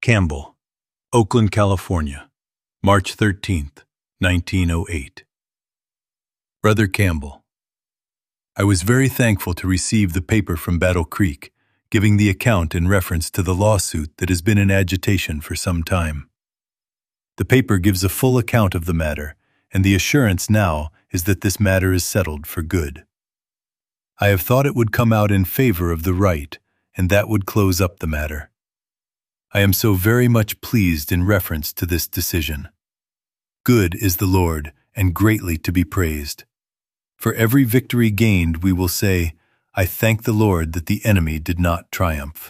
Campbell, Oakland, California, March 13th, 1908. Brother Campbell, I was very thankful to receive the paper from Battle Creek, giving the account in reference to the lawsuit that has been in agitation for some time. The paper gives a full account of the matter, and the assurance now is that this matter is settled for good. I have thought it would come out in favor of the right, and that would close up the matter. I am so very much pleased in reference to this decision. Good is the Lord, and greatly to be praised. For every victory gained we will say, I thank the Lord that the enemy did not triumph.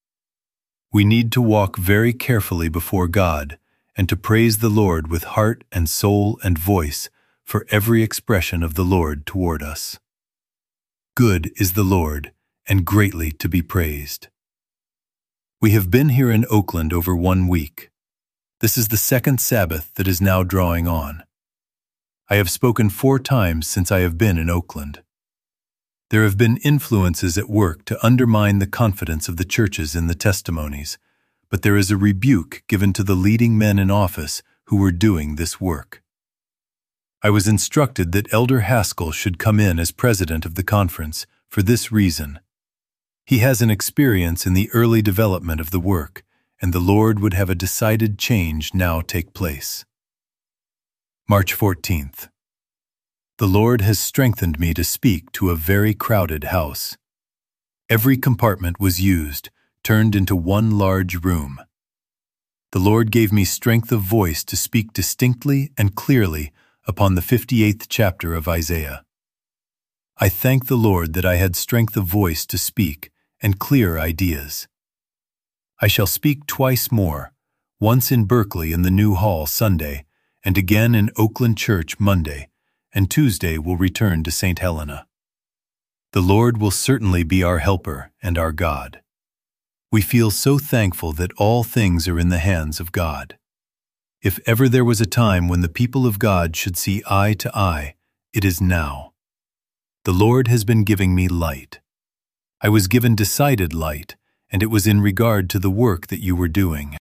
We need to walk very carefully before God, and to praise the Lord with heart and soul and voice for every expression of the Lord toward us. Good is the Lord, and greatly to be praised. We have been here in Oakland over 1 week. This is the second Sabbath that is now drawing on. I have spoken 4 times since I have been in Oakland. There have been influences at work to undermine the confidence of the churches in the testimonies, but there is a rebuke given to the leading men in office who were doing this work. I was instructed that Elder Haskell should come in as president of the conference for this reason. He has an experience in the early development of the work, and the Lord would have a decided change now take place. March 14th. The Lord has strengthened me to speak to a very crowded house. Every compartment was used, turned into one large room. The Lord gave me strength of voice to speak distinctly and clearly upon the 58th chapter of Isaiah. I thank the Lord that I had strength of voice to speak and clear ideas. I shall speak twice more, once in Berkeley in the New Hall Sunday, and again in Oakland Church Monday, and Tuesday will return to St. Helena. The Lord will certainly be our helper and our God. We feel so thankful that all things are in the hands of God. If ever there was a time when the people of God should see eye to eye, it is now. The Lord has been giving me light. I was given decided light, and it was in regard to the work that you were doing.